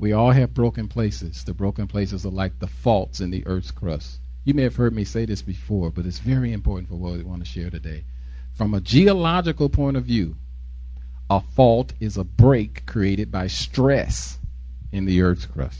We all have broken places. The broken places are like the faults in the earth's crust. You may have heard me say this before, but it's very important for what we want to share today. From a geological point of view, a fault is a break created by stress in the earth's crust.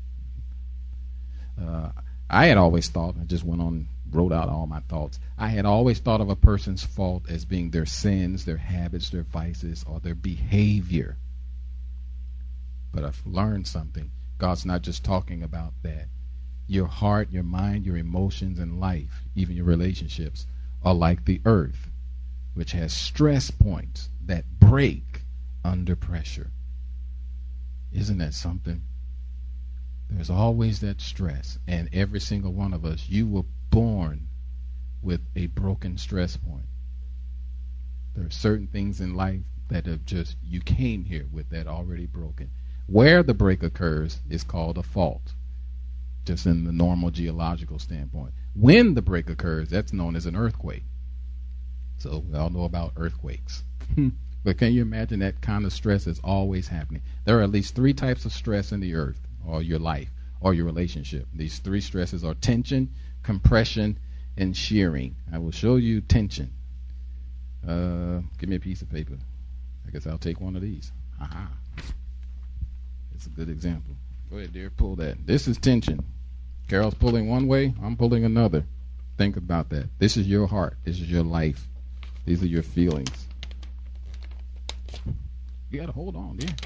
I had always thought, I just went on and wrote out all my thoughts. I had always thought of a person's fault as being their sins, their habits, their vices, or their behavior. But I've learned something. God's not just talking about that. Your heart, your mind, your emotions, and life, even your relationships, are like the earth, which has stress points that break under pressure. Isn't that something? There's always that stress, and every single one of us, you were born with a broken stress point. There are certain things in life that have just, you came here with that already broken. Where the break occurs is called a fault, just in the normal geological standpoint. When the break occurs, that's known as an earthquake. So we all know about earthquakes. But can you imagine that kind of stress is always happening? There are at least 3 types of stress in the earth, or your life, or your relationship. These 3 stresses are tension, compression, and shearing. I will show you tension. Give me a piece of paper. I guess I'll take one of these. Aha. It's a good example. Go ahead, dear. Pull that. This is tension. Carol's pulling one way. I'm pulling another. Think about that. This is your heart. This is your life. These are your feelings. You got to hold on, dear.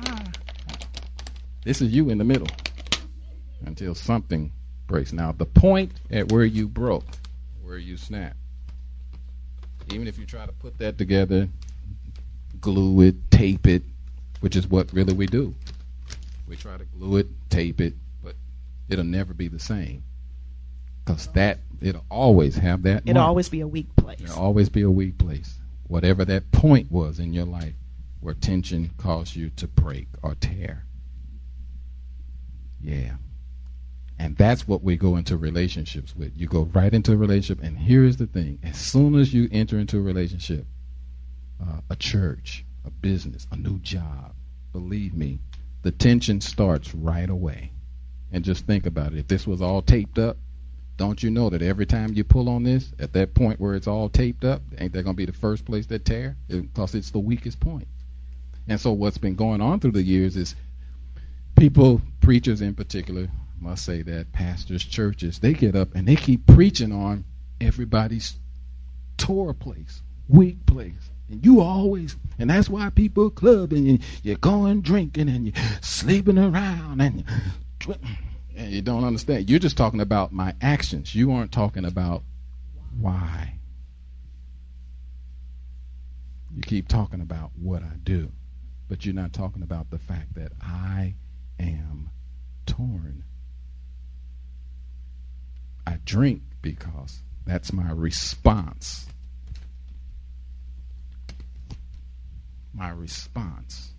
This is you in the middle until something breaks. Now, the point at where you broke, where you snapped, even if you try to put that together, glue it, tape it, which is what really we do. We try to glue it, tape it, but it'll never be the same. Because it'll always have that. It'll always be a weak place. It'll always be a weak place. Whatever that point was in your life where tension caused you to break or tear. Yeah. And that's what we go into relationships with. You go right into a relationship, and here's the thing. As soon as you enter into a relationship, a church, a business, a new job, believe me, the tension starts right away. And just think about it. If this was all taped up, don't you know that every time you pull on this, at that point where it's all taped up, ain't that going to be the first place that tear? Because it's the weakest point. And so what's been going on through the years is people, preachers in particular, must say that, pastors, churches, they get up and they keep preaching on everybody's tore place, weak place. And you always, and that's why people clubbing, you're going drinking and you're sleeping around and you don't understand. You're just talking about my actions. You aren't talking about why. You keep talking about what I do, but you're not talking about the fact that I am torn. I drink because that's my response. My response.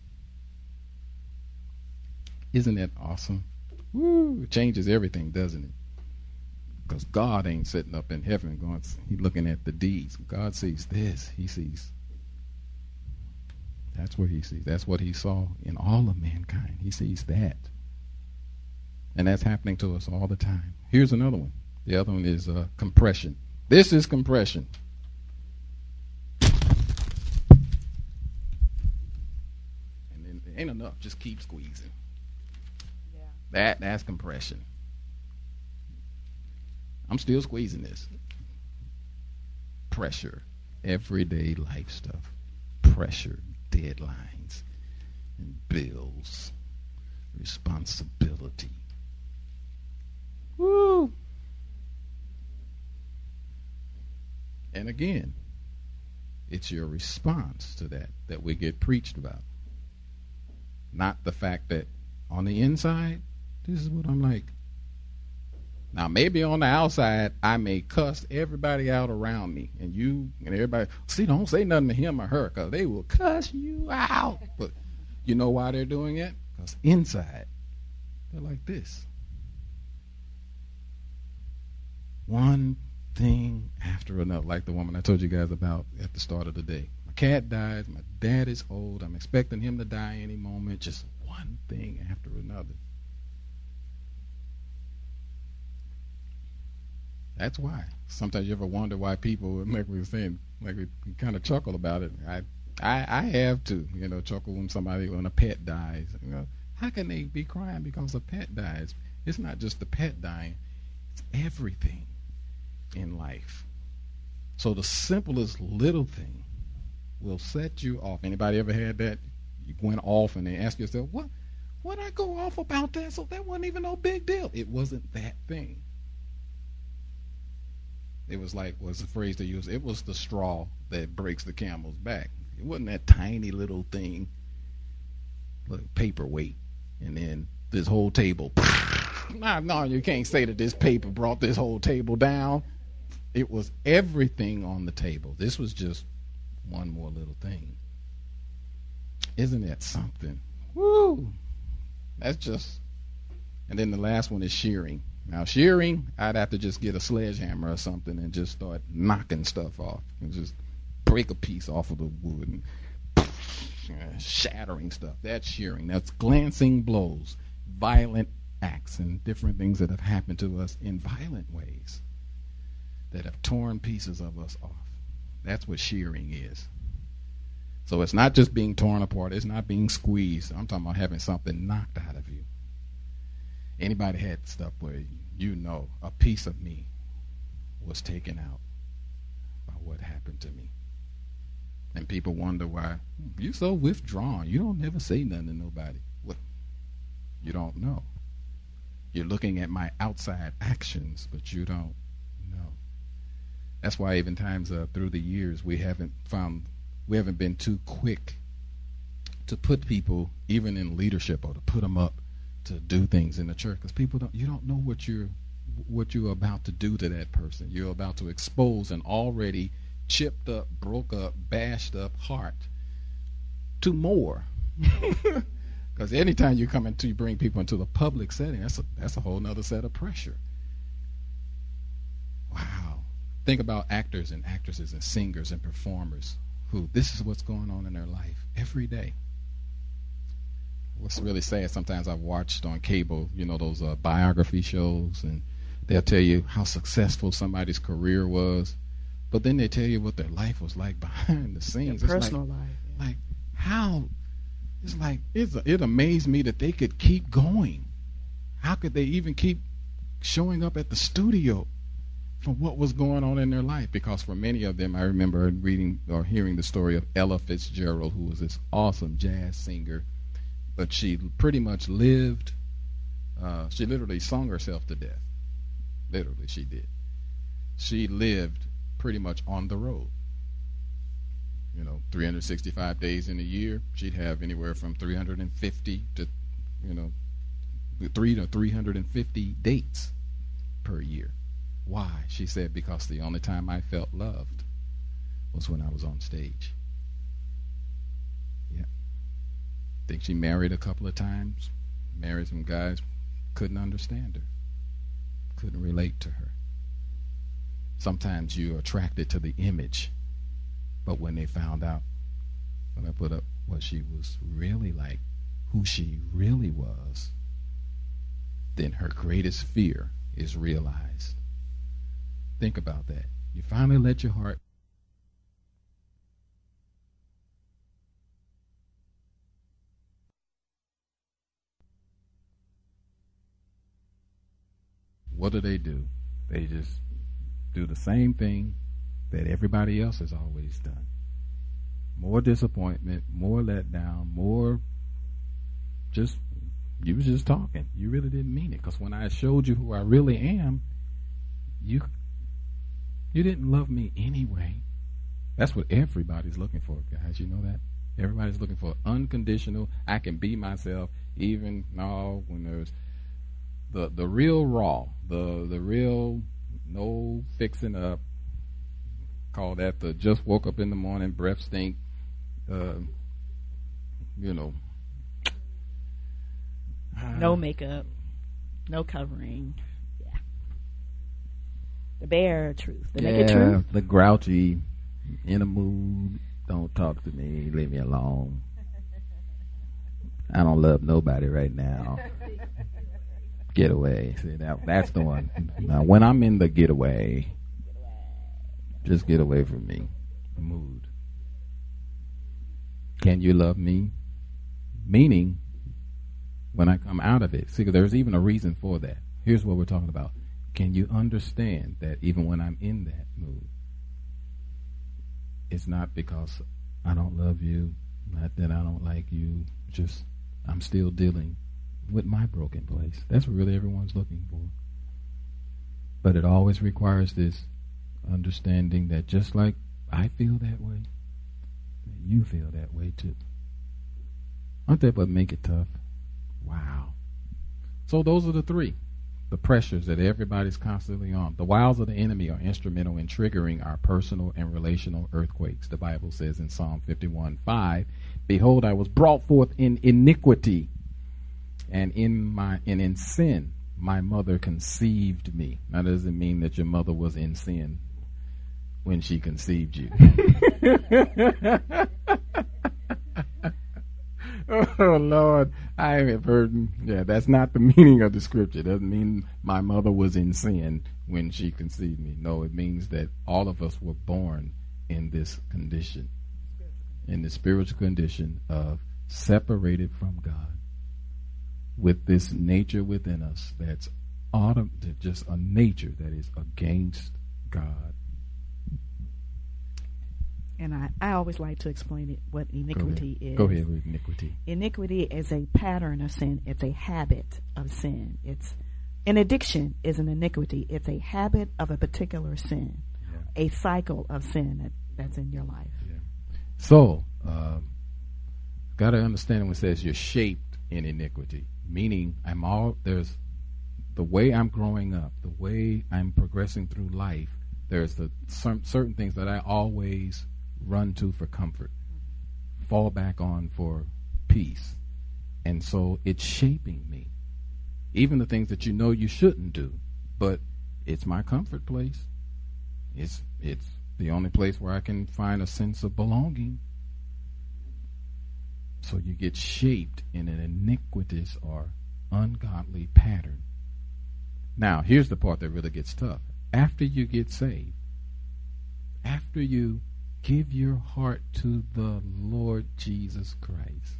Isn't that awesome? Woo, it changes everything, doesn't it? Because God ain't sitting up in heaven going, he's looking at the deeds. God sees this. He sees. That's what he sees. That's what he saw in all of mankind. He sees that. And that's happening to us all the time. Here's another one. The other one is compression. This is compression. And then it ain't enough. Just keep squeezing. Yeah. That's compression. I'm still squeezing this. Pressure. Everyday life stuff. Pressure. Deadlines. And bills. Responsibility. Woo! And again, it's your response to that we get preached about. Not the fact that on the inside, this is what I'm like. Now, maybe on the outside, I may cuss everybody out around me. And you and everybody, see, don't say nothing to him or her because they will cuss you out. But you know why they're doing it? Because inside, they're like this. One thing after another, like the woman I told you guys about at the start of the day. My cat dies, my dad is old, I'm expecting him to die any moment, just one thing after another. other. That's why. Sometimes you ever wonder why people, like we were saying, like we kind of chuckle about it. I have to, chuckle when a pet dies. How can they be crying because a pet dies? It's not just the pet dying. It's everything in life. So the simplest little thing will set you off. Anybody ever had that? You went off and they ask yourself, what I go off about that? So that wasn't even no big deal. It wasn't that thing. It was like, what's the phrase they use? It was the straw that breaks the camel's back. It wasn't that tiny little thing, like paperweight, and then this whole table. No, you can't say that this paper brought this whole table down. It was everything on the table. This was just one more little thing. Isn't that something? Woo! That's just. And then the last one is shearing. Now, shearing, I'd have to just get a sledgehammer or something and just start knocking stuff off and just break a piece off of the wood and shattering stuff. That's shearing. That's glancing blows, violent acts, and different things that have happened to us in violent ways that have torn pieces of us off. That's what shearing is. So it's not just being torn apart. It's not being squeezed. I'm talking about having something knocked out of you. Anybody had stuff where a piece of me was taken out by what happened to me? And people wonder why you're so withdrawn. You don't never say nothing to nobody. Well, you don't know. You're looking at my outside actions, but you don't know. That's why even times through the years we haven't been too quick to put people even in leadership or to put them up to do things in the church, because you don't know what you're about to do to that person. You're about to expose an already chipped up, broke up, bashed up heart to more. Because anytime you bring people into the public setting, that's a whole nother set of pressure. Wow. Think about actors and actresses and singers and performers who this is what's going on in their life every day. What's really sad, sometimes I've watched on cable, those biography shows, and they'll tell you how successful somebody's career was, but then they tell you what their life was like behind the scenes. Their personal life. Yeah. Like how, it amazed me that they could keep going. How could they even keep showing up at the studio for what was going on in their life? Because for many of them, I remember reading or hearing the story of Ella Fitzgerald, who was this awesome jazz singer. But she pretty much lived, she literally sung herself to death. Literally, she did. She lived pretty much on the road. 365 days in a year, she'd have anywhere from 350 to, 350 dates per year. Why? She said, because the only time I felt loved was when I was on stage. Yeah. I think she married a couple of times, married some guys, couldn't understand her, couldn't relate to her. Sometimes you're attracted to the image, but when they found out, when I put up what she was really like, who she really was, then her greatest fear is realized. Think about that. You finally let your heart. What do? They just do the same thing that everybody else has always done. More disappointment, more letdown, more just, you was just talking. You really didn't mean it. Because when I showed you who I really am, you didn't love me anyway. That's what everybody's looking for, guys. You know that? Everybody's looking for unconditional, I can be myself, even when there's the real raw, the real no fixing up. Call that the just woke up in the morning, breath stink, no makeup, no covering. Yeah. The bare truth. The naked truth. The grouchy, in a mood, don't talk to me, leave me alone. I don't love nobody right now. Getaway. See, that's the one. Now, when I'm in the getaway, just get away from me. Mood. Can you love me? Meaning, when I come out of it. See, there's even a reason for that. Here's what we're talking about. Can you understand that even when I'm in that mood, it's not because I don't love you, not that I don't like you, just I'm still dealing with my broken place. That's what really everyone's looking for. But it always requires this understanding that just like I feel that way, you feel that way too. Aren't that what make it tough? Wow. So those are the three. The pressures that everybody's constantly on. The wiles of the enemy are instrumental in triggering our personal and relational earthquakes. The Bible says in Psalm 51:5, "Behold, I was brought forth in iniquity, and in sin my mother conceived me." Now, that doesn't mean that your mother was in sin when she conceived you. Oh, Lord, I have heard. Yeah, that's not the meaning of the scripture. It doesn't mean my mother was in sin when she conceived me. No, it means that all of us were born in this condition, in the spiritual condition of separated from God, with this nature within us that's just a nature that is against God. And I always like to explain what iniquity is. Go ahead with iniquity. Iniquity is a pattern of sin. It's a habit of sin. An addiction is an iniquity. It's a habit of a particular sin, a cycle of sin that's in your life. Yeah. So, got to understand when it says you're shaped in iniquity, meaning there's the way I'm growing up, the way I'm progressing through life. There's certain things that I always run to for comfort, fall back on for peace. And so it's shaping me. Even the things that you know you shouldn't do, but it's my comfort place. It's the only place where I can find a sense of belonging. So you get shaped in an iniquitous or ungodly pattern. Now, here's the part that really gets tough. After you get saved, after you give your heart to the Lord Jesus Christ,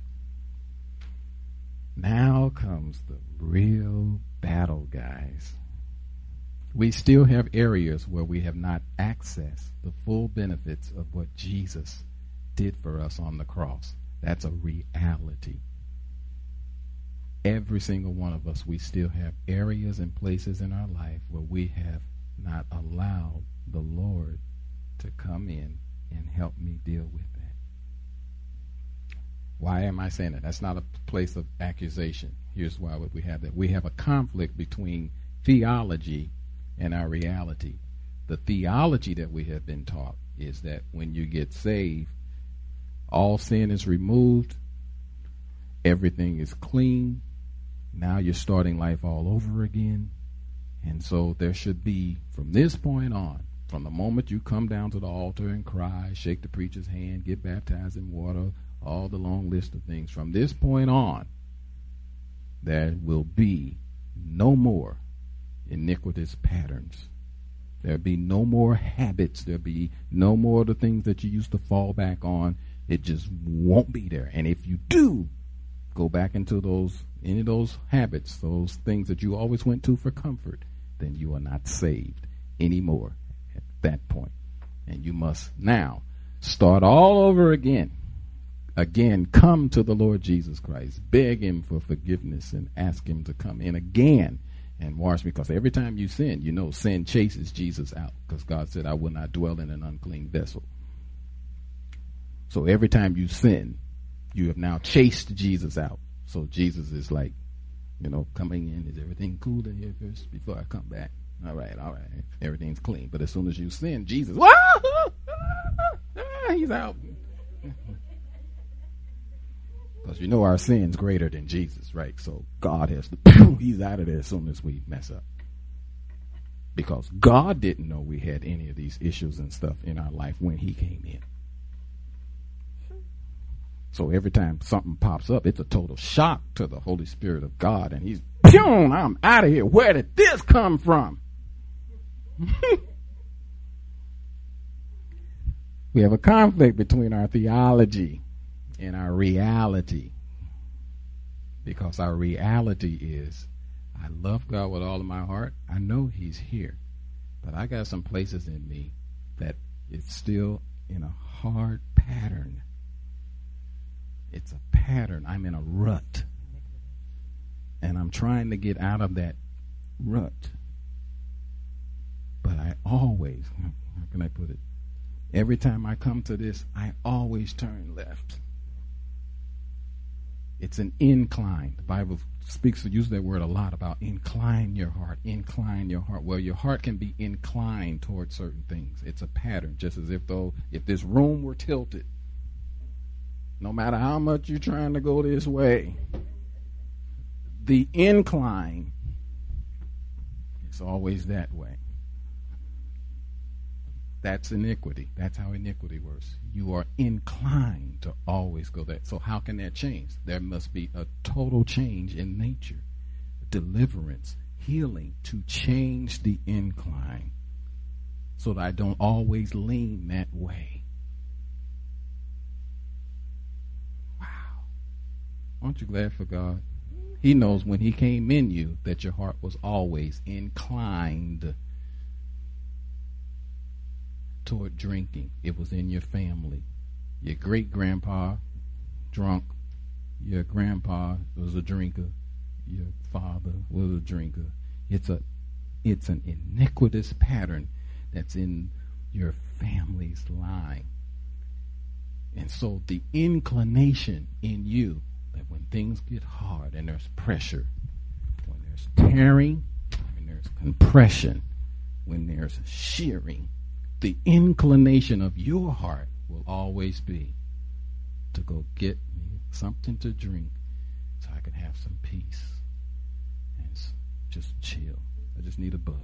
now comes the real battle, guys. We still have areas where we have not accessed the full benefits of what Jesus did for us on the cross. That's a reality. Every single one of us, we still have areas and places in our life where we have not allowed the Lord to come in and help me deal with that. Why am I saying that? That's not a place of accusation. Here's why we have that. We have a conflict between theology and our reality. The theology that we have been taught is that when you get saved, all sin is removed, everything is clean, now you're starting life all over again. And so there should be, from this point on, from the moment you come down to the altar and cry, shake the preacher's hand, get baptized in water, all the long list of things, from this point on, there will be no more iniquitous patterns. There'll be no more habits. There'll be no more of the things that you used to fall back on. It just won't be there. And if you do go back into any of those habits, those things that you always went to for comfort, then you are not saved anymore at that point. And you must now start all over again. Again, come to the Lord Jesus Christ. Beg him for forgiveness and ask him to come in again and wash me. Because every time you sin, you know sin chases Jesus out. Because God said, I will not dwell in an unclean vessel. So every time you sin, you have now chased Jesus out. So Jesus is like, coming in. Is everything cool in here first before I come back? All right. Everything's clean. But as soon as you sin, Jesus, he's out. Because our sin's greater than Jesus, right? So God has to, he's out of there as soon as we mess up. Because God didn't know we had any of these issues and stuff in our life when he came in. So every time something pops up, it's a total shock to the Holy Spirit of God. And he's, boom, I'm out of here. Where did this come from? We have a conflict between our theology and our reality. Because our reality is, I love God with all of my heart. I know he's here. But I got some places in me that it's still in a hard pattern. It's a pattern. I'm in a rut. And I'm trying to get out of that rut. But I always, how can I put it? Every time I come to this, I always turn left. It's an incline. The Bible uses that word a lot about incline your heart. Incline your heart. Well, your heart can be inclined towards certain things. It's a pattern, just as if this room were tilted, no matter how much you're trying to go this way, the incline is always that way. That's iniquity. That's how iniquity works. You are inclined to always go that. So how can that change? There must be a total change in nature, deliverance, healing to change the incline so that I don't always lean that way. Wow. Aren't you glad for God? He knows when he came in you that your heart was always inclined toward drinking. It was in your family. Your great-grandpa drunk. Your grandpa was a drinker. Your father was a drinker. It's an iniquitous pattern that's in your family's line. And so the inclination in you that when things get hard and there's pressure, when there's tearing, when there's compression, when there's shearing, the inclination of your heart will always be to go get me something to drink so I can have some peace and just chill. I just need a buzz.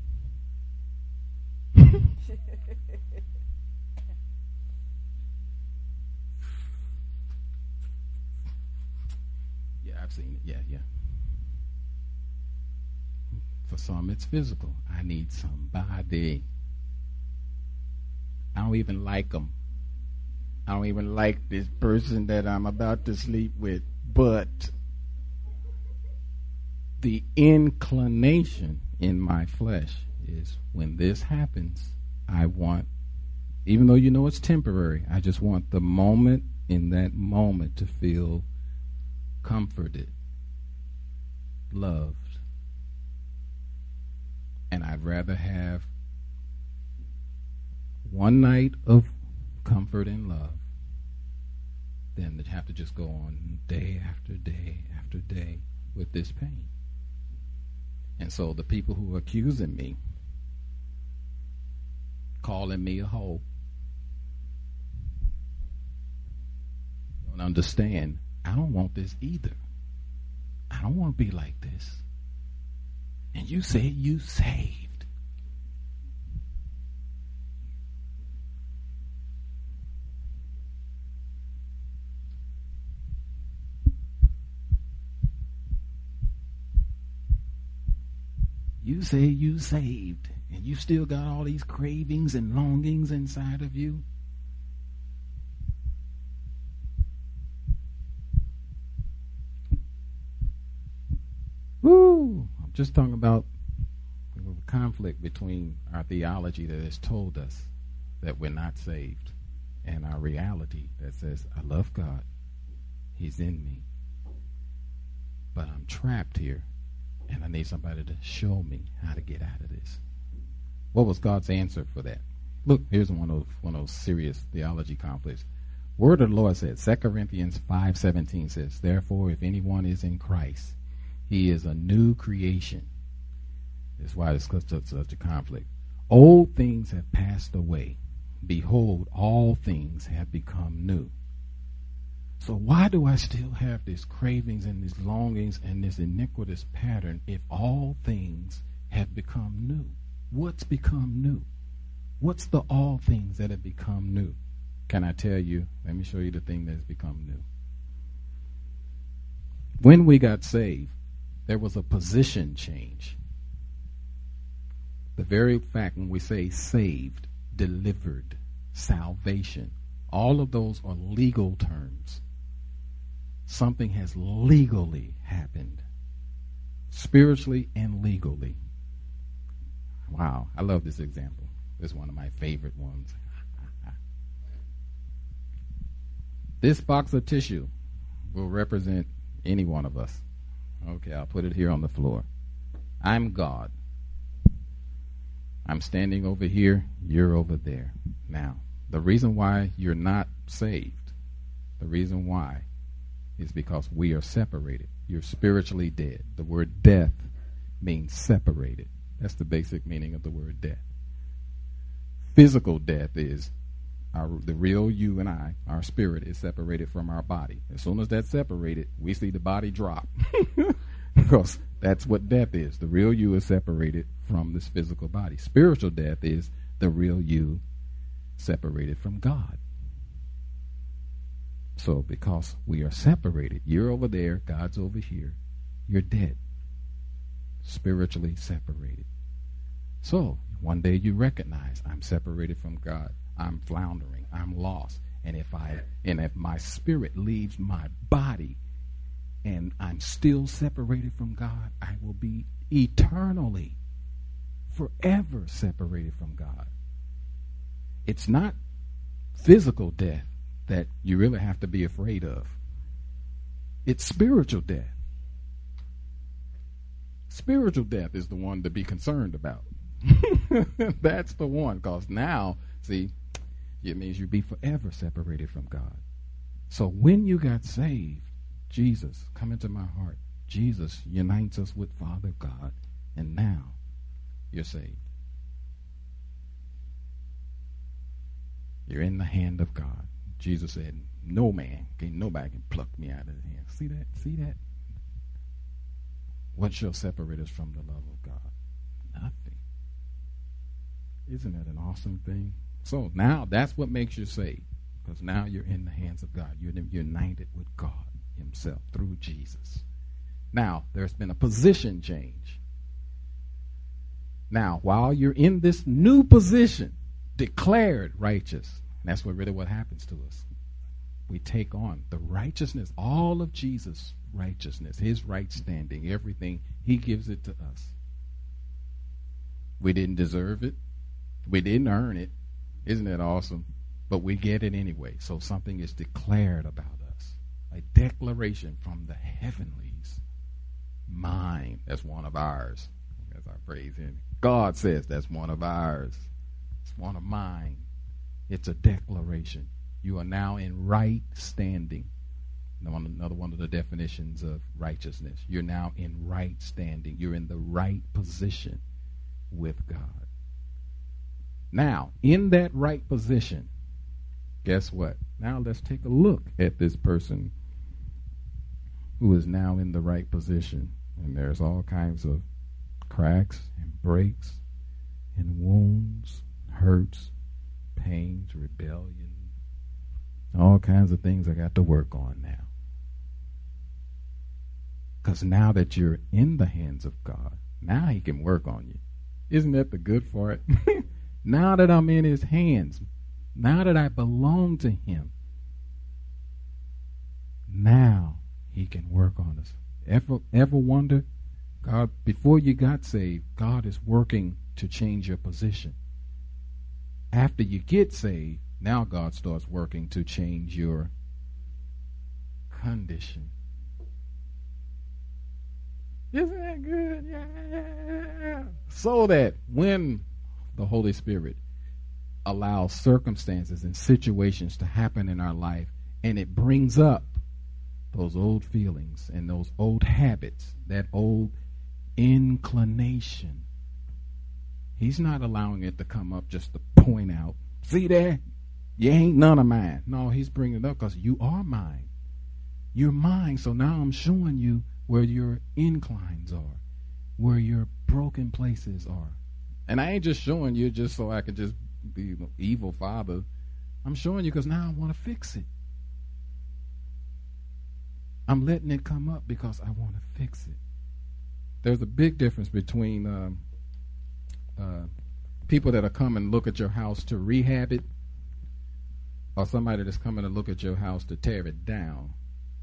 Yeah, I've seen it. Yeah. For some, it's physical. I need somebody. I don't even like them. I don't even like this person that I'm about to sleep with. But the inclination in my flesh is when this happens, I want, even though you know it's temporary, I just want the moment, in that moment, to feel comforted, loved. And I'd rather have one night of comfort and love than to have to just go on day after day after day with this pain. And so the people who are accusing me, calling me a hoe, don't understand. I don't want this either. I don't want to be like this. And you say you saved. You say you saved, and you still got all these cravings and longings inside of you. Woo! I'm just talking about the conflict between our theology that has told us that we're not saved and our reality that says, I love God. He's in me. But I'm trapped here. And I need somebody to show me how to get out of this. What was God's answer for that? Look, here's one of those serious theology conflicts. Word of the Lord says, 2 Corinthians 5:17 says, therefore, if anyone is in Christ, he is a new creation. That's why it's such a conflict. Old things have passed away. Behold, all things have become new. So why do I still have these cravings and these longings and this iniquitous pattern if all things have become new? What's become new? What's the all things that have become new? can I tell you, let me show you the thing that's become new. When we got saved, there was a position change. The very fact when we say saved, delivered, salvation, all of those are legal terms. Something has legally happened, spiritually and legally. Wow, I love this example. It's one of my favorite ones. This box of tissue will represent any one of us. Okay, I'll put it here on the floor. I'm God. I'm standing over here, you're over there. Now, the reason why you're not saved, the reason why is because we are separated. You're spiritually dead. The word death means separated. That's the basic meaning of the word death. Physical death is the real you and I, our spirit is separated from our body. As soon as that's separated, we see the body drop. Because that's what death is. The real you is separated from this physical body. Spiritual death is the real you separated from God. So because we are separated, you're over there, God's over here, you're dead. Spiritually separated. So one day you recognize, I'm separated from God. I'm floundering. I'm lost. And if my spirit leaves my body and I'm still separated from God, I will be eternally, forever separated from God. It's not physical death that you really have to be afraid of. It's spiritual death. Spiritual death is the one to be concerned about. That's the one, because now, see, it means you'll be forever separated from God. So when you got saved, Jesus, come into my heart. Jesus unites us with Father God, and now you're saved. You're in the hand of God. Jesus said, nobody can pluck me out of his hand. See that? See that? What shall separate us from the love of God? Nothing. Isn't that an awesome thing? So now that's what makes you saved, because now you're in the hands of God. You're united with God himself through Jesus. Now, there's been a position change. Now, while you're in this new position, declared righteous, and that's what happens to us. We take on the righteousness, all of Jesus' righteousness, his right standing, everything, he gives it to us. We didn't deserve it. We didn't earn it. Isn't that awesome? But we get it anyway. So something is declared about us. A declaration from the heavenlies. Mine, that's one of ours. That's our phrase here. God says that's one of ours. It's one of mine. It's a declaration. You are now in right standing. Another one of the definitions of righteousness. You're now in right standing. You're in the right position with God. Now, in that right position, guess what? Now let's take a look at this person who is now in the right position. And there's all kinds of cracks and breaks and wounds, hurts, pains, rebellion, all kinds of things I got to work on now. Because now that you're in the hands of God, now he can work on you. Isn't that the good part? Now that I'm in his hands, now that I belong to him, now he can work on us. Ever wonder, God, before you got saved, God is working to change your position. After you get saved, now God starts working to change your condition. Isn't that good? Yeah. So that when the Holy Spirit allows circumstances and situations to happen in our life, and it brings up those old feelings and those old habits, that old inclination, he's not allowing it to come up just to point out, see there, you ain't none of mine. No, he's bringing it up because you are mine. You're mine, so now I'm showing you where your inclines are, where your broken places are. And I ain't just showing you just so I can just be an evil father I'm showing you because now I want to fix it. I'm letting it come up because I want to fix it. There's a big difference between people that are coming and look at your house to rehab it, or somebody that's coming to look at your house to tear it down.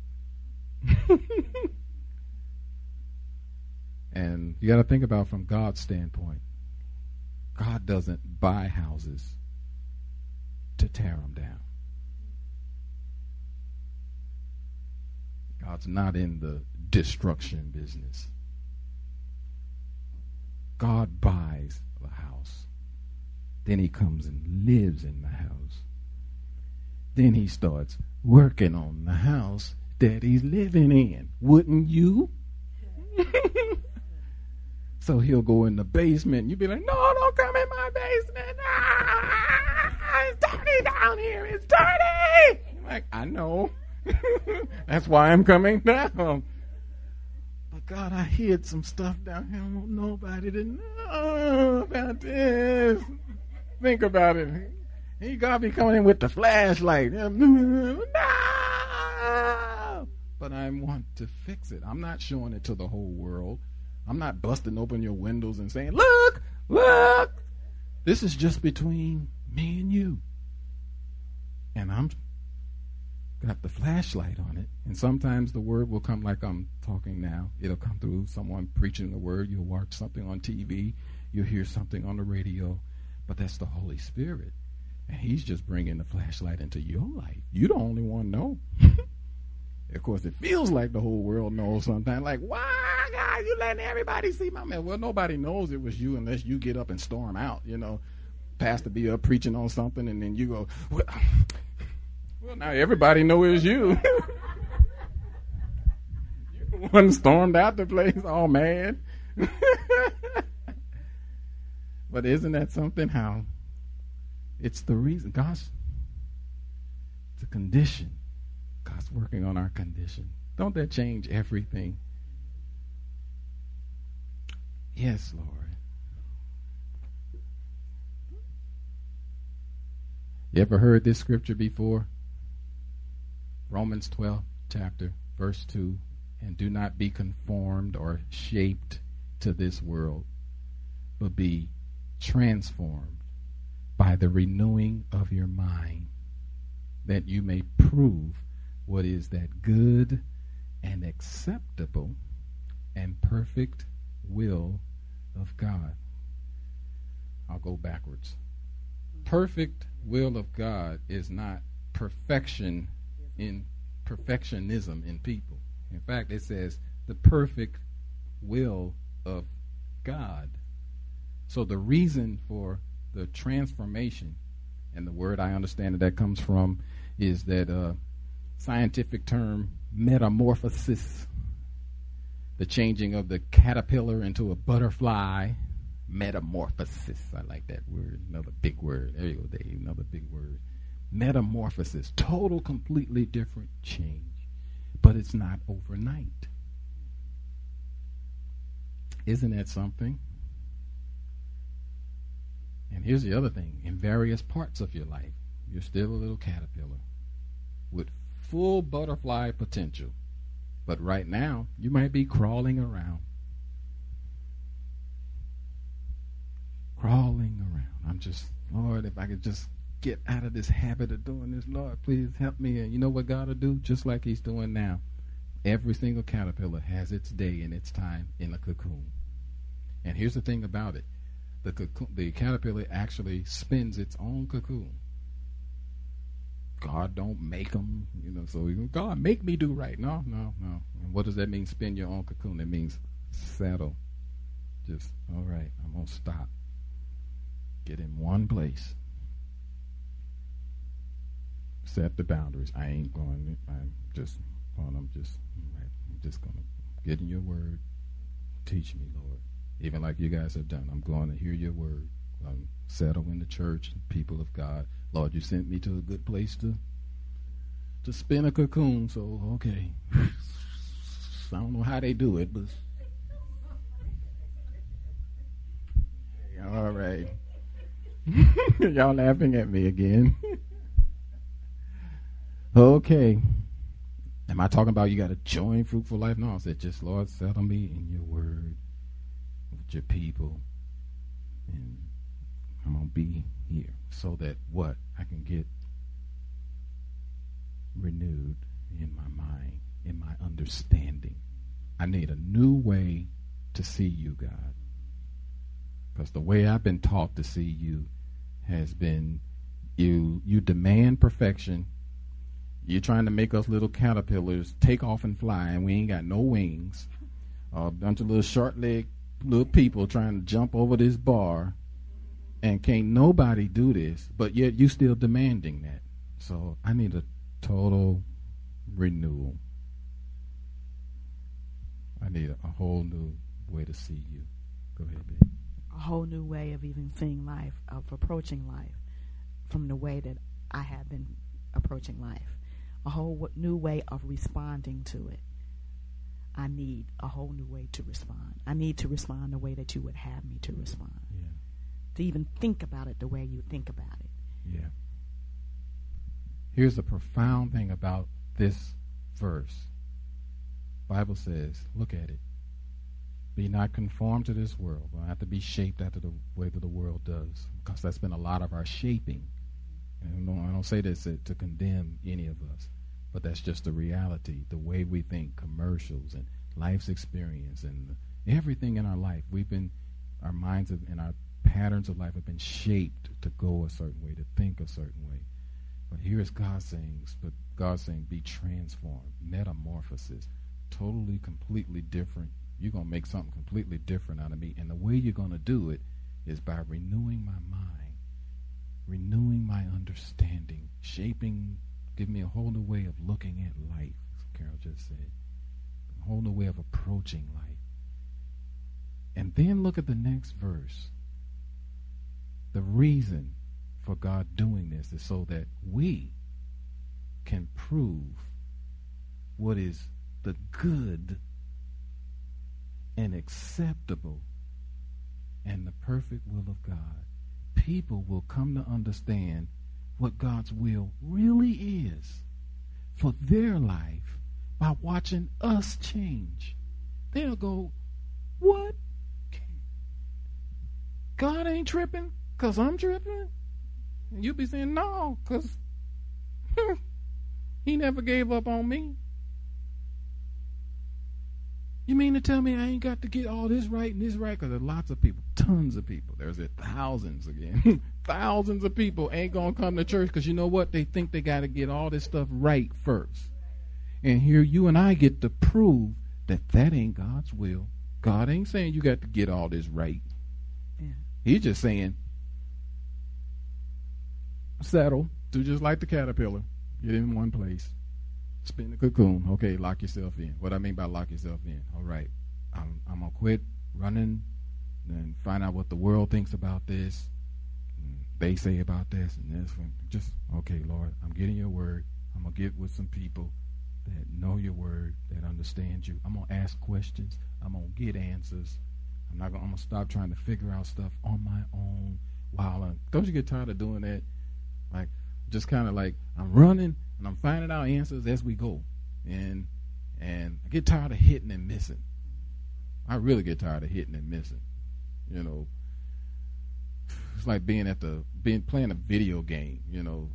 And you got to think about from God's standpoint. God doesn't buy houses to tear them down. God's not in the destruction business. God buys the house. Then he comes and lives in the house. Then he starts working on the house that he's living in. Wouldn't you? So he'll go in the basement and you'll be like, no, don't come in my basement. It's dirty down here. It's dirty. I'm like, I know. That's why I'm coming down. But God, I hid some stuff down here. I don't want nobody to know about this. Think about it. He God be coming in with the flashlight. No! But I want to fix it. I'm not showing it to the whole world. I'm not busting open your windows and saying, look, look. This is just between me and you. And I'm got the flashlight on it. And sometimes the word will come like I'm talking now. It'll come through someone preaching the word. You'll watch something on TV. You'll hear something on the radio. But that's the Holy Spirit. And he's just bringing the flashlight into your life. You're the only one know. Of course, it feels like the whole world knows sometimes. Like, why, God, you letting everybody see my man? Well, nobody knows it was you unless you get up and storm out, you know. Pastor be up preaching on something, and then you go, well now everybody know it was you. You're the one stormed out the place all mad. But isn't that something how it's the reason God's the condition. God's working on our condition. Don't that change everything? Yes, Lord. You ever heard this scripture before? Romans 12 chapter, verse 2. And do not be conformed or shaped to this world, but be transformed by the renewing of your mind, that you may prove what is that good and acceptable and perfect will of God. I'll go backwards. Perfect will of God is not perfectionism in people. In fact, it says the perfect will of God. So the reason for the transformation, and the word I understand that comes from is that scientific term metamorphosis, the changing of the caterpillar into a butterfly. Metamorphosis, I like that word. Another big word. There you go, Dave. Another big word. Metamorphosis, total, completely different change, but it's not overnight. Isn't that something? And here's the other thing. In various parts of your life, you're still a little caterpillar with full butterfly potential. But right now, you might be crawling around. Crawling around. I'm just, Lord, if I could just get out of this habit of doing this, Lord, please help me. And you know what God will do? Just like he's doing now. Every single caterpillar has its day and its time in a cocoon. And here's the thing about it. The caterpillar actually spins its own cocoon. God don't make them, so God, make me do right. No. And what does that mean, spin your own cocoon? It means settle. Just, all right, I'm going to stop. Get in one place. Set the boundaries. I ain't going, I'm just going to get in your word. Teach me, Lord. Even like you guys have done. I'm going to hear your word. Settle in the church, people of God. Lord, you sent me to a good place to spin a cocoon, so okay. I don't know how they do it, but all right. Y'all laughing at me again. Okay. Am I talking about you got to join Fruitful Life? No, I said just, Lord, settle me in your word with your people. And I'm going to be here so that what? I can get renewed in my mind, in my understanding. I need a new way to see you, God. Because the way I've been taught to see you has been you demand perfection. You're trying to make us little caterpillars take off and fly, and we ain't got no wings. A bunch of little short-legged little people trying to jump over this bar, and can't nobody do this, but yet you still demanding that. So I need a total renewal. I need a whole new way to see you. Go ahead, babe. A whole new way of even seeing life, of approaching life from the way that I have been approaching life. A whole new way of responding to it. I need a whole new way to respond. I need to respond the way that you would have me to respond. Yeah. To even think about it the way you think about it. Yeah. Here's the profound thing about this verse. Bible says, look at it. Be not conformed to this world. We don't have to be shaped after the way that the world does, because that's been a lot of our shaping. And I don't say this to condemn any of us, but that's just the reality. The way we think, commercials and life's experience and everything in our life, our minds and our patterns of life have been shaped to go a certain way, to think a certain way. But here is God saying, be transformed, metamorphosis, totally, completely different. You're going to make something completely different out of me. And the way you're going to do it is by renewing my mind, renewing my understanding, give me a whole new way of looking at life, as Carol just said, a whole new way of approaching life. And then look at the next verse. The reason for God doing this is so that we can prove what is the good and acceptable and the perfect will of God. People will come to understand what God's will really is for their life by watching us change. They'll go, what? God ain't tripping because I'm tripping? And you'll be saying, no, because he never gave up on me. You mean to tell me I ain't got to get all this right and this right? Because there's lots of people, tons of people. There's thousands again. Thousands of people ain't going to come to church because you know what? They think they got to get all this stuff right first. And here you and I get to prove that ain't God's will. God ain't saying you got to get all this right. Yeah. He's just saying, settle, do just like the caterpillar. Get in one place. Spin the cocoon. Okay, lock yourself in. What I mean by lock yourself in. All right, I'm going to quit running and find out what the world thinks about this. And they say about this and this. Just, okay, Lord, I'm getting your word. I'm going to get with some people that know your word, that understand you. I'm going to ask questions. I'm going to get answers. I'm going to stop trying to figure out stuff on my own. Don't you get tired of doing that? Like, just kind of like I'm running and I'm finding out answers as we go. And I get tired of hitting and missing. I really get tired of hitting and missing. You know, it's like playing a video game, you know.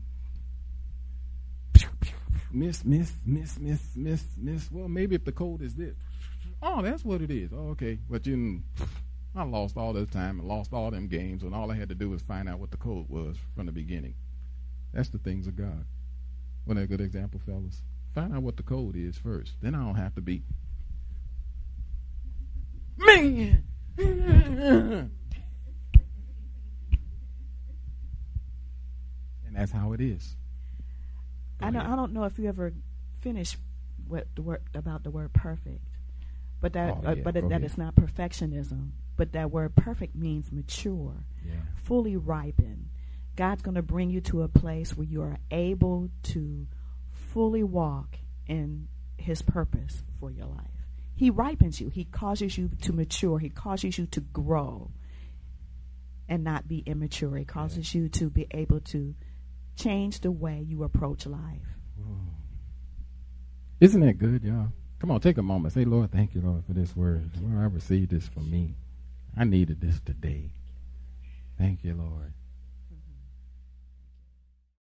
Miss. Well, maybe if the code is this. Oh, that's what it is. Oh, okay. But I lost all this time and lost all them games, and all I had to do was find out what the code was from the beginning. That's the things of God. Wasn't that a good example, fellas? Find out what the code is first. Then I don't have to be, man. And that's how it is. I don't know if you ever finished what the word about the word perfect, but that is not perfectionism. But that word perfect means mature, fully ripened. God's going to bring you to a place where you are able to fully walk in his purpose for your life. He ripens you. He causes you to mature. He causes you to grow and not be immature. He causes you to be able to change the way you approach life. Isn't that good, y'all? Come on, take a moment. Say, Lord, thank you, Lord, for this word. Lord, I received this for me. I needed this today. Thank you, Lord.